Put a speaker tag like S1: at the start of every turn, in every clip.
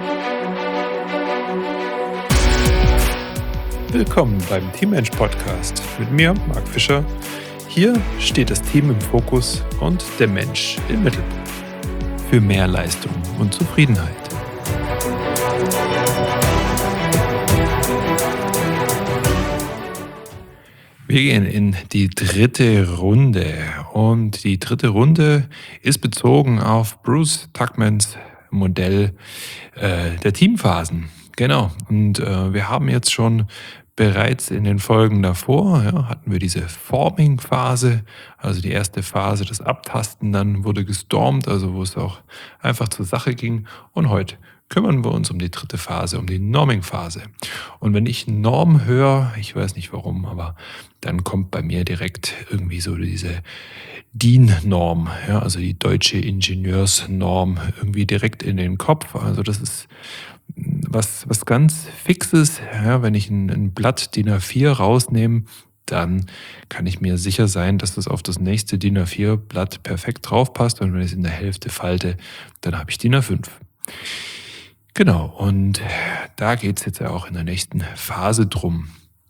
S1: Willkommen beim Teammensch Podcast mit mir, Marc Fischer. Hier steht das Team im Fokus und der Mensch im Mittelpunkt. Für mehr Leistung und Zufriedenheit. Wir gehen in die dritte Runde und die dritte Runde ist bezogen auf Bruce Tuckmans Modell der Teamphasen. Genau, und wir haben jetzt schon bereits in den Folgen davor, hatten wir diese Forming-Phase, also die erste Phase, das Abtasten, dann wurde gestormt, also wo es auch einfach zur Sache ging. Und heute kümmern wir uns um die dritte Phase, um die Norming-Phase. Und wenn ich Norm höre, ich weiß nicht warum, aber dann kommt bei mir direkt irgendwie so diese DIN-Norm, also die deutsche Ingenieursnorm irgendwie direkt in den Kopf. Also das ist was ganz Fixes. Wenn ich ein Blatt DIN A4 rausnehme, dann kann ich mir sicher sein, dass das auf das nächste DIN A4-Blatt perfekt drauf passt. Und wenn ich es in der Hälfte falte, dann habe ich DIN A5. Genau, und da geht es jetzt ja auch in der nächsten Phase drum.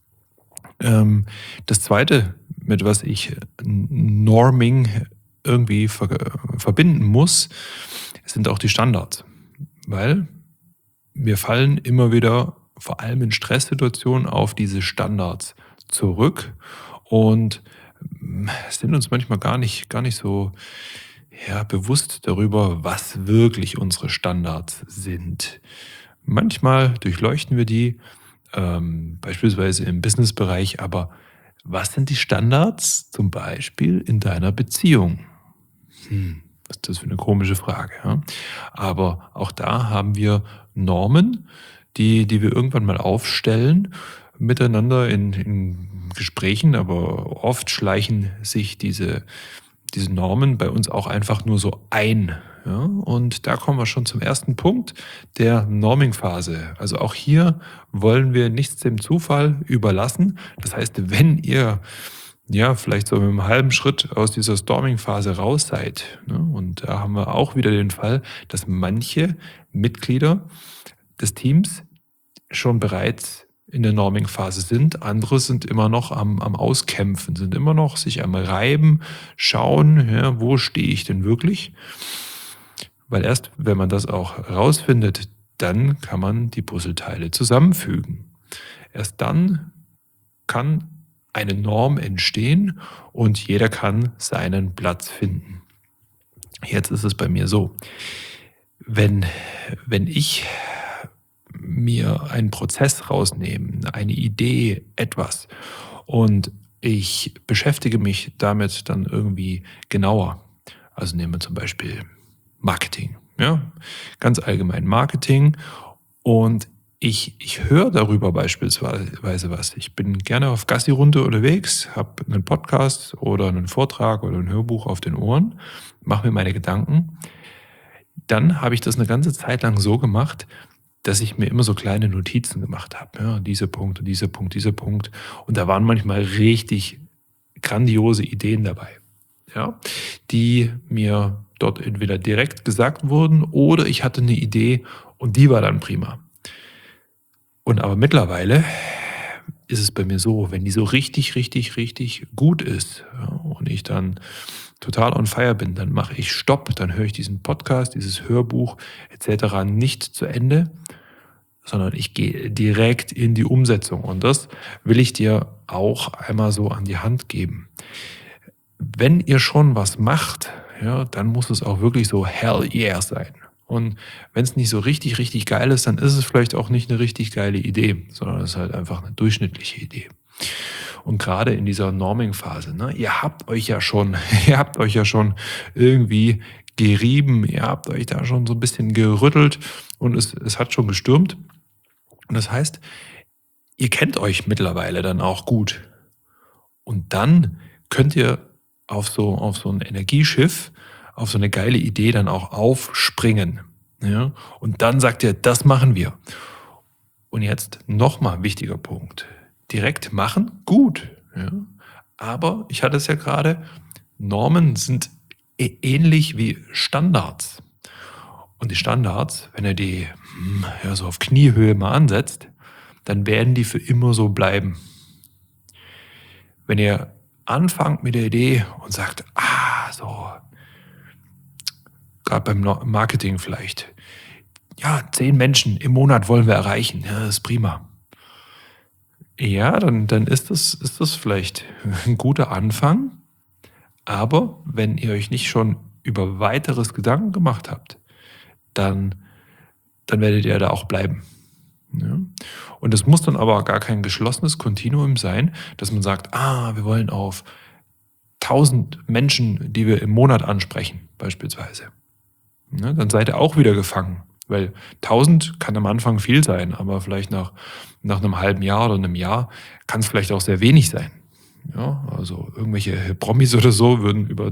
S1: Das Zweite, mit was ich Norming irgendwie verbinden muss, sind auch die Standards. Weil wir fallen immer wieder, vor allem in Stresssituationen, auf diese Standards zurück und sind uns manchmal gar nicht so bewusst darüber, was wirklich unsere Standards sind. Manchmal durchleuchten wir die, beispielsweise im Businessbereich, aber was sind die Standards zum Beispiel in deiner Beziehung? Was ist das für eine komische Frage? Ja? Aber auch da haben wir Normen, die wir irgendwann mal aufstellen, miteinander in Gesprächen, aber oft schleichen sich diese Normen bei uns auch einfach nur so ein. Ja? Und da kommen wir schon zum ersten Punkt, der Norming-Phase. Also auch hier wollen wir nichts dem Zufall überlassen. Das heißt, wenn ihr vielleicht so mit einem halben Schritt aus dieser Storming-Phase raus seid. Ne? Und da haben wir auch wieder den Fall, dass manche Mitglieder des Teams schon bereits in der Norming-Phase sind. Andere sind immer noch am Auskämpfen, sind immer noch sich am Reiben, schauen, wo stehe ich denn wirklich? Weil erst, wenn man das auch rausfindet, dann kann man die Puzzleteile zusammenfügen. Erst dann kann eine Norm entstehen und jeder kann seinen Platz finden. Jetzt ist es bei mir so, wenn ich mir einen Prozess rausnehme, eine Idee, etwas, und ich beschäftige mich damit dann irgendwie genauer, also nehmen wir zum Beispiel Marketing, ganz allgemein Marketing, und ich höre darüber beispielsweise was. Ich bin gerne auf Gassi-Runde unterwegs, habe einen Podcast oder einen Vortrag oder ein Hörbuch auf den Ohren, mache mir meine Gedanken. Dann habe ich das eine ganze Zeit lang so gemacht, dass ich mir immer so kleine Notizen gemacht habe. Ja, dieser Punkt und dieser Punkt, dieser Punkt. Und da waren manchmal richtig grandiose Ideen dabei, die mir dort entweder direkt gesagt wurden oder ich hatte eine Idee und die war dann prima. Und aber mittlerweile ist es bei mir so, wenn die so richtig, richtig, richtig gut ist und ich dann total on fire bin, dann mache ich Stopp, dann höre ich diesen Podcast, dieses Hörbuch etc. nicht zu Ende, sondern ich gehe direkt in die Umsetzung. Und das will ich dir auch einmal so an die Hand geben. Wenn ihr schon was macht, dann muss es auch wirklich so hell yeah sein. Und wenn es nicht so richtig, richtig geil ist, dann ist es vielleicht auch nicht eine richtig geile Idee, sondern es ist halt einfach eine durchschnittliche Idee. Und gerade in dieser Norming-Phase, ihr habt euch ja schon irgendwie gerieben, ihr habt euch da schon so ein bisschen gerüttelt und es hat schon gestürmt. Und das heißt, ihr kennt euch mittlerweile dann auch gut. Und dann könnt ihr auf so ein Energieschiff, auf so eine geile Idee dann auch aufspringen. Und dann sagt ihr, das machen wir. Und jetzt nochmal ein wichtiger Punkt. Direkt machen, gut. Aber ich hatte es ja gerade, Normen sind ähnlich wie Standards. Und die Standards, wenn ihr die ja, so auf Kniehöhe mal ansetzt, dann werden die für immer so bleiben. Wenn ihr anfangt mit der Idee und sagt, so, gerade beim Marketing vielleicht, ja, 10 Menschen im Monat wollen wir erreichen, ja, das ist prima. Ja, dann ist das vielleicht ein guter Anfang, aber wenn ihr euch nicht schon über weiteres Gedanken gemacht habt, dann werdet ihr da auch bleiben. Ja? Und es muss dann aber gar kein geschlossenes Kontinuum sein, dass man sagt, wir wollen auf 1000 Menschen, die wir im Monat ansprechen, beispielsweise. Ne, dann seid ihr auch wieder gefangen, weil 1000 kann am Anfang viel sein, aber vielleicht nach einem halben Jahr oder einem Jahr kann es vielleicht auch sehr wenig sein. Ja, also irgendwelche Promis oder so würden über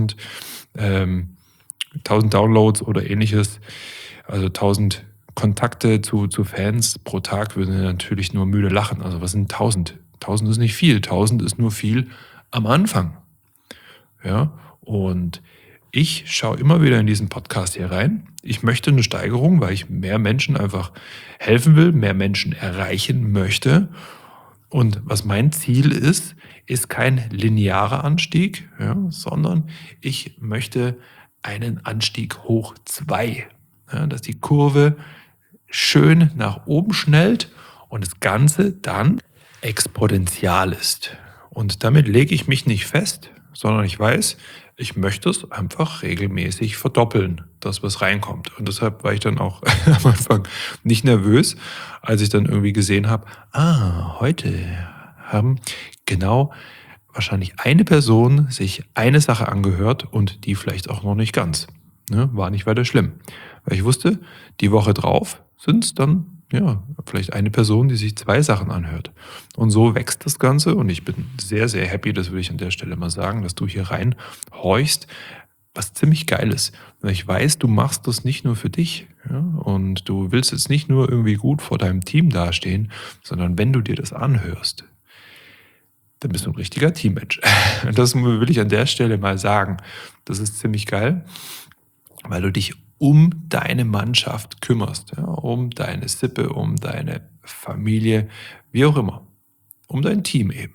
S1: 1000 Downloads oder ähnliches, also 1000 Kontakte zu Fans pro Tag, würden natürlich nur müde lachen. Also was sind 1000? 1000 ist nicht viel, 1000 ist nur viel am Anfang. Ja, und ich schaue immer wieder in diesen Podcast hier rein. Ich möchte eine Steigerung, weil ich mehr Menschen einfach helfen will, mehr Menschen erreichen möchte. Und was mein Ziel ist kein linearer Anstieg, ja, sondern ich möchte einen Anstieg hoch 2. Ja, dass die Kurve schön nach oben schnellt und das Ganze dann exponentiell ist. Und damit lege ich mich nicht fest, sondern ich weiß, ich möchte es einfach regelmäßig verdoppeln, das was reinkommt. Und deshalb war ich dann auch am Anfang nicht nervös, als ich dann irgendwie gesehen habe, heute haben genau wahrscheinlich eine Person sich eine Sache angehört und die vielleicht auch noch nicht ganz. Ne? War nicht weiter schlimm. Weil ich wusste, die Woche drauf sind es dann ja, vielleicht eine Person, die sich 2 Sachen anhört. Und so wächst das Ganze und ich bin sehr, sehr happy, das will ich an der Stelle mal sagen, dass du hier rein horchst, was ziemlich geil ist. Weil ich weiß, du machst das nicht nur für dich, ja, und du willst jetzt nicht nur irgendwie gut vor deinem Team dastehen, sondern wenn du dir das anhörst, dann bist du ein richtiger Teammensch. Und das will ich an der Stelle mal sagen. Das ist ziemlich geil, weil du dich um deine Mannschaft kümmerst, ja, um deine Sippe, um deine Familie, wie auch immer, um dein Team eben.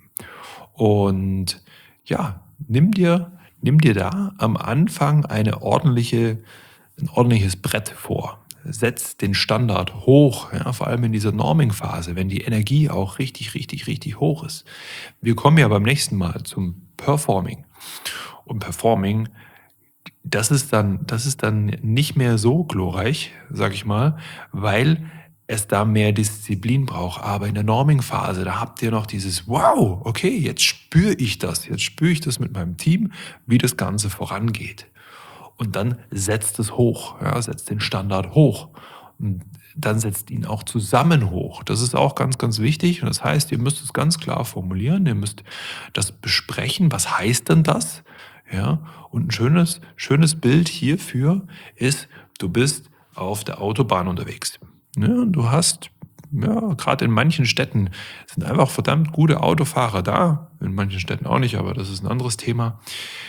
S1: Und ja, nimm dir da am Anfang ein ordentliches Brett vor. Setz den Standard hoch, ja, vor allem in dieser Norming-Phase, wenn die Energie auch richtig, richtig, richtig hoch ist. Wir kommen ja beim nächsten Mal zum Performing. Und Performing, das ist dann nicht mehr so glorreich, sag ich mal, weil es da mehr Disziplin braucht. Aber in der Norming-Phase, da habt ihr noch dieses Wow, okay, jetzt spüre ich das. Jetzt spüre ich das mit meinem Team, wie das Ganze vorangeht. Und dann setzt es hoch, ja, setzt den Standard hoch. Und dann setzt ihn auch zusammen hoch. Das ist auch ganz, ganz wichtig. Und das heißt, ihr müsst es ganz klar formulieren. Ihr müsst das besprechen. Was heißt denn das? Ja, und ein schönes Bild hierfür ist, du bist auf der Autobahn unterwegs. Ja, und du hast, ja, gerade in manchen Städten sind einfach verdammt gute Autofahrer da. In manchen Städten auch nicht, aber das ist ein anderes Thema.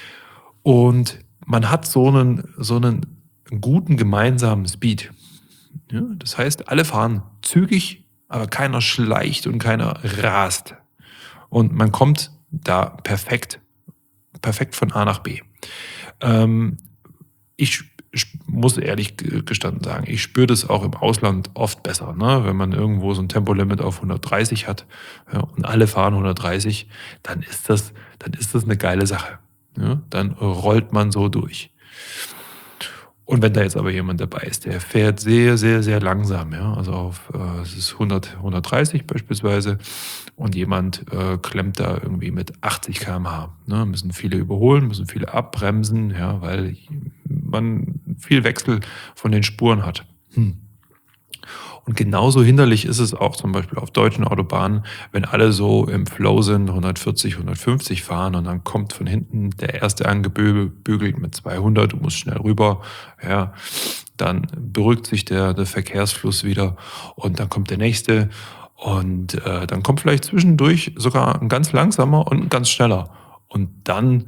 S1: Und man hat so einen guten gemeinsamen Speed. Ja, das heißt, alle fahren zügig, aber keiner schleicht und keiner rast. Und man kommt da perfekt von A nach B. Ich muss ehrlich gestanden sagen, ich spüre das auch im Ausland oft besser, ne? Wenn man irgendwo so ein Tempolimit auf 130 hat, ja, und alle fahren 130, dann ist das eine geile Sache. Ja? Dann rollt man so durch. Und wenn da jetzt aber jemand dabei ist, der fährt sehr, sehr, sehr langsam, ja, also es ist 130 beispielsweise, und jemand klemmt da irgendwie mit 80 km/h. Ne, müssen viele überholen, müssen viele abbremsen, ja, weil man viel Wechsel von den Spuren hat. Und genauso hinderlich ist es auch zum Beispiel auf deutschen Autobahnen, wenn alle so im Flow sind, 140, 150 fahren und dann kommt von hinten der erste angebügelt mit 200, du musst schnell rüber, ja, dann beruhigt sich der Verkehrsfluss wieder und dann kommt der nächste und dann kommt vielleicht zwischendurch sogar ein ganz langsamer und ein ganz schneller und dann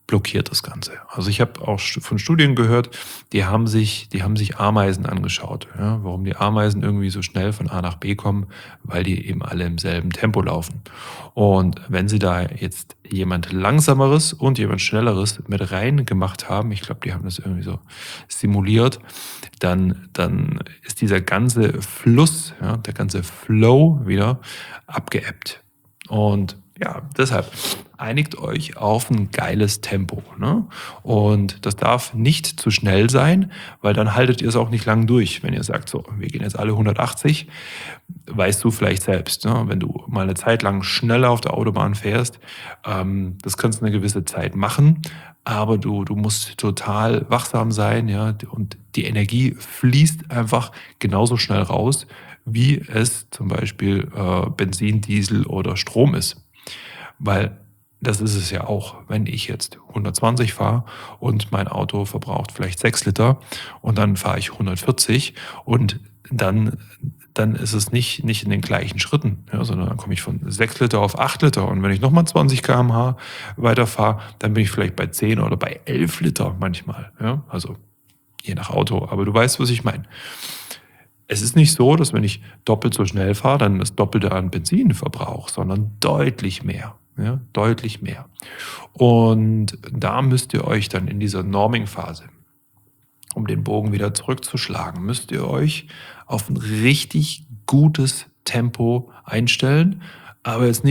S1: blockiert das Ganze. Also ich habe auch von Studien gehört, die haben sich Ameisen angeschaut. Ja, warum die Ameisen irgendwie so schnell von A nach B kommen, weil die eben alle im selben Tempo laufen. Und wenn sie da jetzt jemand Langsameres und jemand Schnelleres mit rein gemacht haben, ich glaube, die haben das irgendwie so simuliert, dann ist dieser ganze Fluss, ja, der ganze Flow wieder abgeebbt. Und ja, deshalb einigt euch auf ein geiles Tempo. Ne? Und das darf nicht zu schnell sein, weil dann haltet ihr es auch nicht lang durch. Wenn ihr sagt, so, wir gehen jetzt alle 180, weißt du vielleicht selbst, ne? Wenn du mal eine Zeit lang schneller auf der Autobahn fährst, das kannst du eine gewisse Zeit machen, aber du musst total wachsam sein, ja, und die Energie fließt einfach genauso schnell raus, wie es zum Beispiel Benzin, Diesel oder Strom ist. Weil das ist es ja auch, wenn ich jetzt 120 fahre und mein Auto verbraucht vielleicht 6 Liter und dann fahre ich 140 und dann ist es nicht in den gleichen Schritten, ja, sondern dann komme ich von 6 Liter auf 8 Liter und wenn ich nochmal 20 km/h weiterfahre, dann bin ich vielleicht bei 10 oder bei 11 Liter manchmal. Ja? Also je nach Auto, aber du weißt, was ich meine. Es ist nicht so, dass wenn ich doppelt so schnell fahre, dann das Doppelte an Benzin verbrauche, sondern deutlich mehr. Ja, deutlich mehr. Und da müsst ihr euch dann in dieser Norming-Phase, um den Bogen wieder zurückzuschlagen, müsst ihr euch auf ein richtig gutes Tempo einstellen, aber jetzt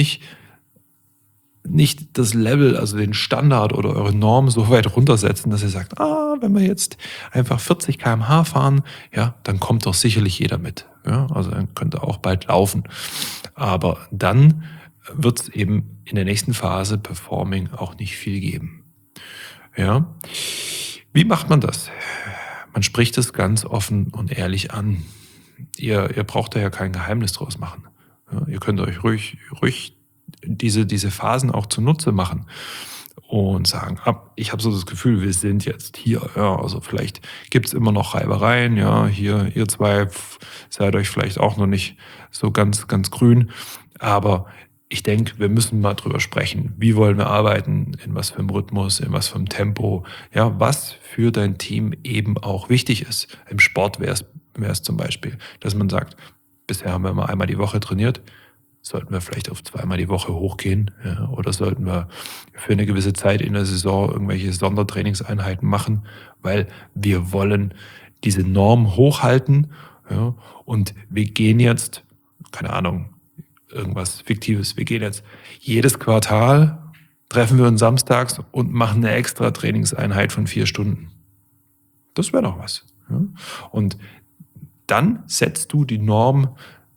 S1: nicht das Level, also den Standard oder eure Norm so weit runtersetzen, dass ihr sagt, wenn wir jetzt einfach 40 km/h fahren, ja, dann kommt doch sicherlich jeder mit. Ja, also dann könnt ihr auch bald laufen. Aber dann wird es eben in der nächsten Phase Performing auch nicht viel geben. Ja. Wie macht man das? Man spricht es ganz offen und ehrlich an. Ihr braucht da ja kein Geheimnis draus machen. Ja, ihr könnt euch ruhig diese Phasen auch zunutze machen und sagen, ich habe so das Gefühl, wir sind jetzt hier. Ja, also vielleicht gibt es immer noch Reibereien. Ja, hier, ihr zwei seid euch vielleicht auch noch nicht so ganz grün. Aber ich denke, wir müssen mal drüber sprechen. Wie wollen wir arbeiten? In was für einem Rhythmus? In was für einem Tempo? Ja, was für dein Team eben auch wichtig ist. Im Sport wäre es zum Beispiel, dass man sagt, bisher haben wir immer einmal die Woche trainiert. Sollten wir vielleicht auf 2-mal die Woche hochgehen, ja, oder sollten wir für eine gewisse Zeit in der Saison irgendwelche Sondertrainingseinheiten machen, weil wir wollen diese Norm hochhalten, ja, und wir gehen jetzt, keine Ahnung, irgendwas Fiktives, wir gehen jetzt jedes Quartal, treffen wir uns samstags und machen eine extra Trainingseinheit von 4 Stunden. Das wäre doch was. Ja. Und dann setzt du die Norm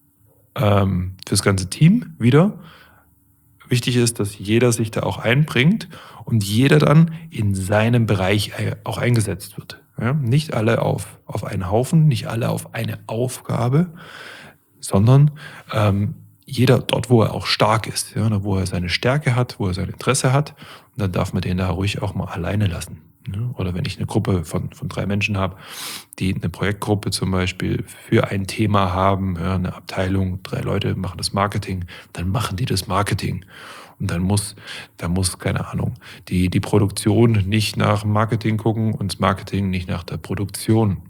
S1: fürs ganze Team wieder. Wichtig ist, dass jeder sich da auch einbringt und jeder dann in seinem Bereich auch eingesetzt wird. Ja? Nicht alle auf einen Haufen, nicht alle auf eine Aufgabe, sondern jeder dort, wo er auch stark ist, ja? Wo er seine Stärke hat, wo er sein Interesse hat. Und dann darf man den da ruhig auch mal alleine lassen. Oder wenn ich eine Gruppe von 3 Menschen habe, die eine Projektgruppe zum Beispiel für ein Thema haben, ja, eine Abteilung, 3 Leute machen das Marketing, dann machen die das Marketing. Und dann muss, keine Ahnung, die Produktion nicht nach Marketing gucken und das Marketing nicht nach der Produktion.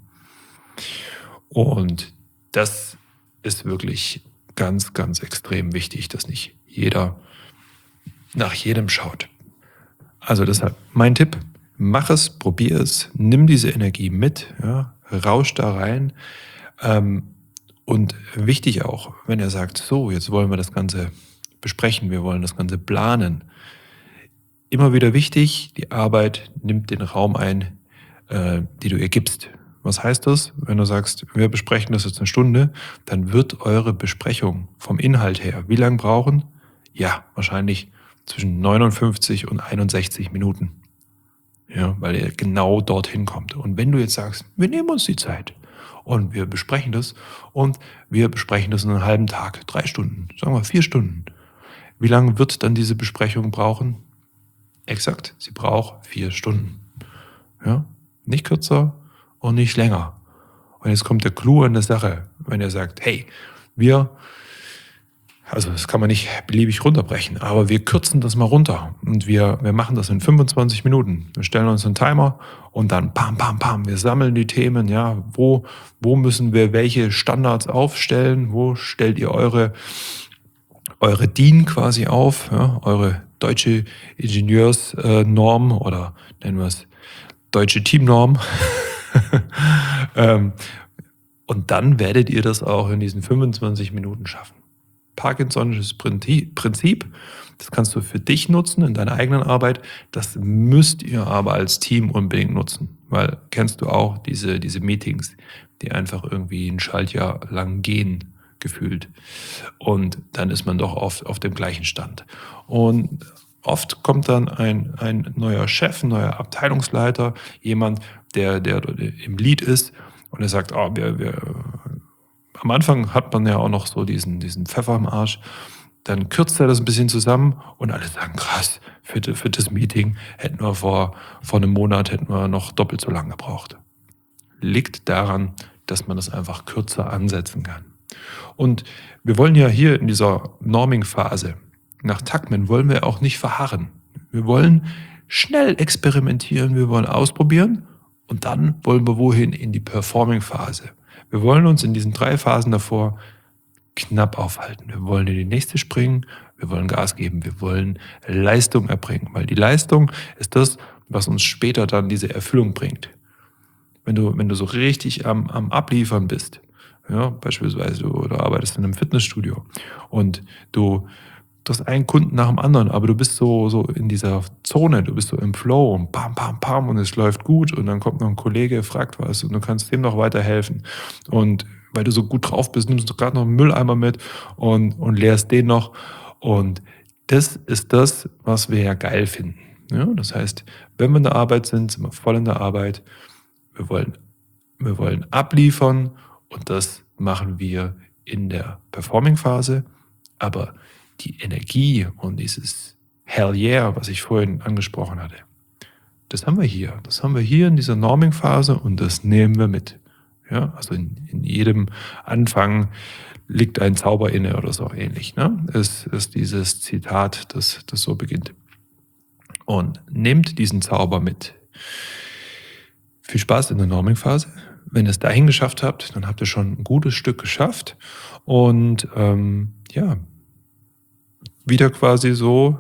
S1: Und das ist wirklich ganz extrem wichtig, dass nicht jeder nach jedem schaut. Also deshalb mein Tipp: Mach es, probier es, nimm diese Energie mit, ja, rausch da rein. Und wichtig auch, wenn er sagt, so, jetzt wollen wir das Ganze besprechen, wir wollen das Ganze planen. Immer wieder wichtig, die Arbeit nimmt den Raum ein, die du ihr gibst. Was heißt das? Wenn du sagst, wir besprechen das jetzt 1 Stunde, dann wird eure Besprechung vom Inhalt her wie lange brauchen? Ja, wahrscheinlich zwischen 59 und 61 Minuten. Ja, weil er genau dorthin kommt. Und wenn du jetzt sagst, wir nehmen uns die Zeit und wir besprechen das in einem halben Tag, 3 Stunden, sagen wir 4 Stunden. Wie lange wird dann diese Besprechung brauchen? Exakt, sie braucht 4 Stunden. Ja, nicht kürzer und nicht länger. Und jetzt kommt der Clou an der Sache, wenn er sagt, hey, wir Also das kann man nicht beliebig runterbrechen, aber wir kürzen das mal runter und wir machen das in 25 Minuten. Wir stellen uns einen Timer und dann pam, pam, pam, wir sammeln die Themen, ja, wo müssen wir welche Standards aufstellen, wo stellt ihr eure DIN quasi auf, ja, eure deutsche Ingenieursnorm oder nennen wir es deutsche Teamnorm. Und dann werdet ihr das auch in diesen 25 Minuten schaffen. Parkinsonisches Prinzip, das kannst du für dich nutzen in deiner eigenen Arbeit, das müsst ihr aber als Team unbedingt nutzen, weil kennst du auch diese Meetings, die einfach irgendwie ein Schaltjahr lang gehen, gefühlt. Und dann ist man doch oft auf dem gleichen Stand. Und oft kommt dann ein neuer Chef, ein neuer Abteilungsleiter, jemand, der im Lead ist und er sagt, oh, am Anfang hat man ja auch noch so diesen Pfeffer im Arsch. Dann kürzt er das ein bisschen zusammen und alle sagen, krass, für das Meeting hätten wir vor einem Monat hätten wir noch doppelt so lange gebraucht. Liegt daran, dass man das einfach kürzer ansetzen kann. Und wir wollen ja hier in dieser Norming-Phase, nach Tuckman wollen wir auch nicht verharren. Wir wollen schnell experimentieren, wir wollen ausprobieren und dann wollen wir wohin? In die Performing-Phase. Wir wollen uns in diesen 3 Phasen davor knapp aufhalten. Wir wollen in die nächste springen, wir wollen Gas geben, wir wollen Leistung erbringen, weil die Leistung ist das, was uns später dann diese Erfüllung bringt. Wenn du so richtig am Abliefern bist, ja, beispielsweise du arbeitest in einem Fitnessstudio und du hast einen Kunden nach dem anderen, aber du bist so in dieser Zone, du bist so im Flow und pam, pam, pam und es läuft gut und dann kommt noch ein Kollege, fragt was und du kannst dem noch weiterhelfen. Und weil du so gut drauf bist, nimmst du gerade noch einen Mülleimer mit und leerst den noch. Und das ist das, was wir ja geil finden. Ja, das heißt, wenn wir in der Arbeit sind wir voll in der Arbeit. Wir wollen abliefern und das machen wir in der Performing-Phase. Aber die Energie und dieses Hell yeah, was ich vorhin angesprochen hatte, das haben wir hier. Das haben wir hier in dieser Norming-Phase und das nehmen wir mit. Ja, also in jedem Anfang liegt ein Zauber inne oder so ähnlich. Ne? Es ist dieses Zitat, das so beginnt. Und nehmt diesen Zauber mit. Viel Spaß in der Norming-Phase. Wenn ihr es dahin geschafft habt, dann habt ihr schon ein gutes Stück geschafft. Und ja, wieder quasi so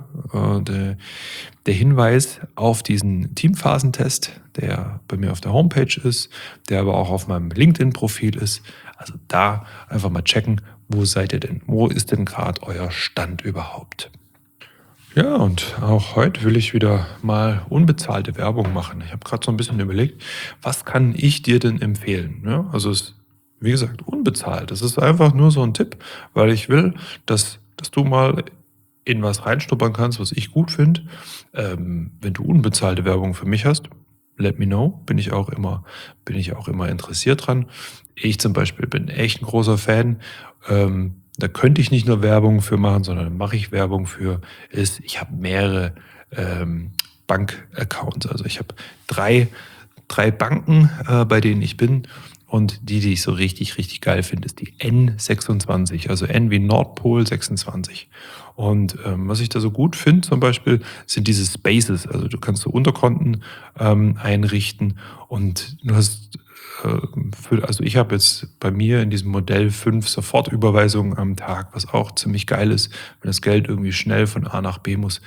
S1: der Hinweis auf diesen Teamphasentest, der bei mir auf der Homepage ist, der aber auch auf meinem LinkedIn-Profil ist. Also da einfach mal checken, wo seid ihr denn? Wo ist denn gerade euer Stand überhaupt? Ja, und auch heute will ich wieder mal unbezahlte Werbung machen. Ich habe gerade so ein bisschen überlegt, was kann ich dir denn empfehlen? Ja, also es ist, wie gesagt, unbezahlt. Es ist einfach nur so ein Tipp, weil ich will, dass du mal in was reinschnuppern kannst, was ich gut finde. Wenn du unbezahlte Werbung für mich hast, let me know. Bin ich auch immer interessiert dran. Ich zum Beispiel bin echt ein großer Fan. Da könnte ich nicht nur Werbung für machen, sondern mache ich Werbung für. Ich habe mehrere Bankaccounts. Also ich habe drei Banken, bei denen ich bin. Und die ich so richtig, richtig geil finde, ist die N26, also N wie Nordpol 26. Und was ich da so gut finde zum Beispiel, sind diese Spaces. Also du kannst so Unterkonten einrichten und du hast, also ich habe jetzt bei mir in diesem Modell 5 Sofortüberweisungen am Tag, was auch ziemlich geil ist, wenn das Geld irgendwie schnell von A nach B muss.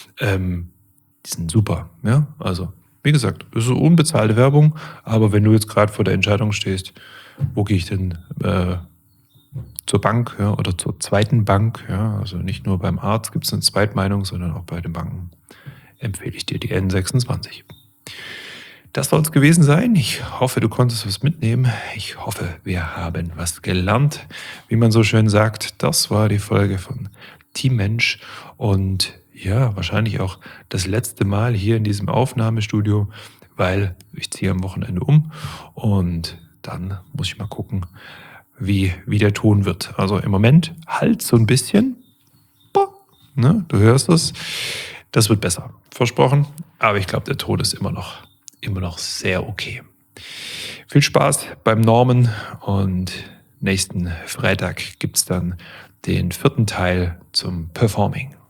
S1: Die sind super, ja, also wie gesagt, das ist so unbezahlte Werbung, aber wenn du jetzt gerade vor der Entscheidung stehst, wo gehe ich denn zur Bank, ja, oder zur zweiten Bank, ja, also nicht nur beim Arzt gibt es eine Zweitmeinung, sondern auch bei den Banken, empfehle ich dir die N26. Das soll es gewesen sein. Ich hoffe, du konntest was mitnehmen. Ich hoffe, wir haben was gelernt. Wie man so schön sagt, das war die Folge von Team Mensch und ja, wahrscheinlich auch das letzte Mal hier in diesem Aufnahmestudio, weil ich ziehe am Wochenende um und dann muss ich mal gucken, wie der Ton wird. Also im Moment halt so ein bisschen, ne, du hörst es, das wird besser, versprochen, aber ich glaube, der Ton ist immer noch sehr okay. Viel Spaß beim Normen und nächsten Freitag gibt es dann den vierten Teil zum Performing.